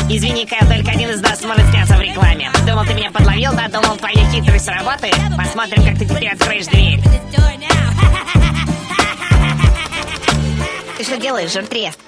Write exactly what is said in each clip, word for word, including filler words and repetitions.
Извини, Кайл, только один из нас сможет сняться в рекламе. Думал, ты меня подловил, да? Думал, твоя хитрость сработает? Посмотрим, как ты теперь откроешь дверь. Ты что делаешь, жертрест?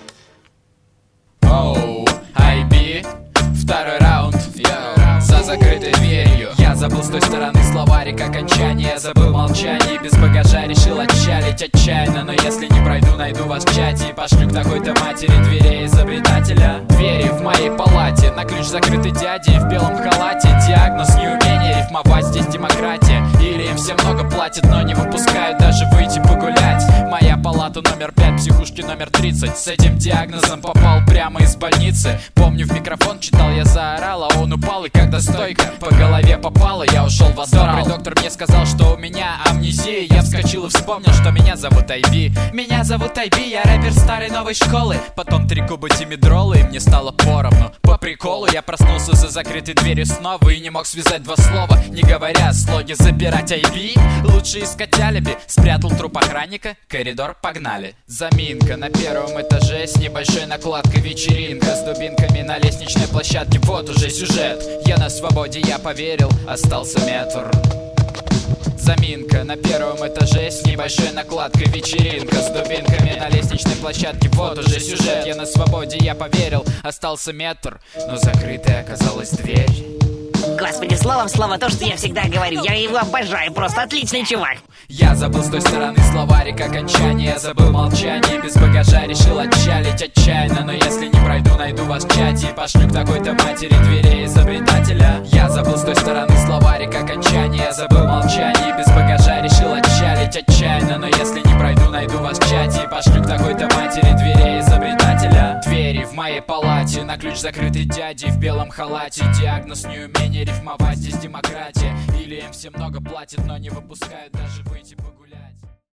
Оу, ай би, второй раунд, йоу, за закрытой дверью. Я забыл с той стороны словарик окончания. Я забыл молчание, без багажа решил отчалить отчаянно. Но если не пройду, найду вас в чате и пошлю к такой-то матери дверей изобретателя. Двери в моей палате, на ключ закрыты дяди в белом халате. Диагноз неумение рифмовать, здесь демократия. Или им все много платят, но не выпускают даже выйти погулять. Моя палата номер пять, психушки номер тридцать. С этим диагнозом попал прямо из больницы. Помню, в микрофон читал, я заорал, а он упал. И когда стойка по голове попала, я ушел в астрал. Добрый доктор мне сказал, что у меня амнезия. Я вскочил и вспомнил, что меня зовут ай би. Меня зовут ай би, я рэпер старой новой школы. Потом три куба тимидрола, и мне стало поровну. По приколу я проснулся за закрытой дверью снова и не мог связать два слова, не говоря о слоге забирать ай би. Лучше искать алиби. Спрятал труп охранника, коридор, погнали. Заминка на первом этаже с небольшой накладкой, вечеринка с дубинками на лестничной площадке. Вот уже сюжет. Я на свободе, я поверил, остался метр. Заминка на первом этаже с небольшой накладкой, вечеринка с дубинками на лестничной площадке. Вот уже сюжет. Я на свободе, я поверил, остался метр. Но закрытой оказалась дверь. Господи, словом слово, то, что я всегда говорю. Я его обожаю, просто отличный чувак. Я забыл с той стороны словарик окончания. Я забыл молчание, без багажа решил отчалить отчаянно. Но если не пройду, найду вас в чате и пошлю к такой-то матери дверей изобретателя. Я забыл с той стороны словарик окончания. Я забыл молчание, без багажа решил отчалить отчаянно. Но если не пройду, найду вас в чате и пошлю к такой-то матери дверей изобретателя. Двери в моей палате, на ключ закрытый дяди в белом халате. Диагноз неумение рифмовать, здесь демократия. Или им все много платят, но не выпускают даже выйти погулять.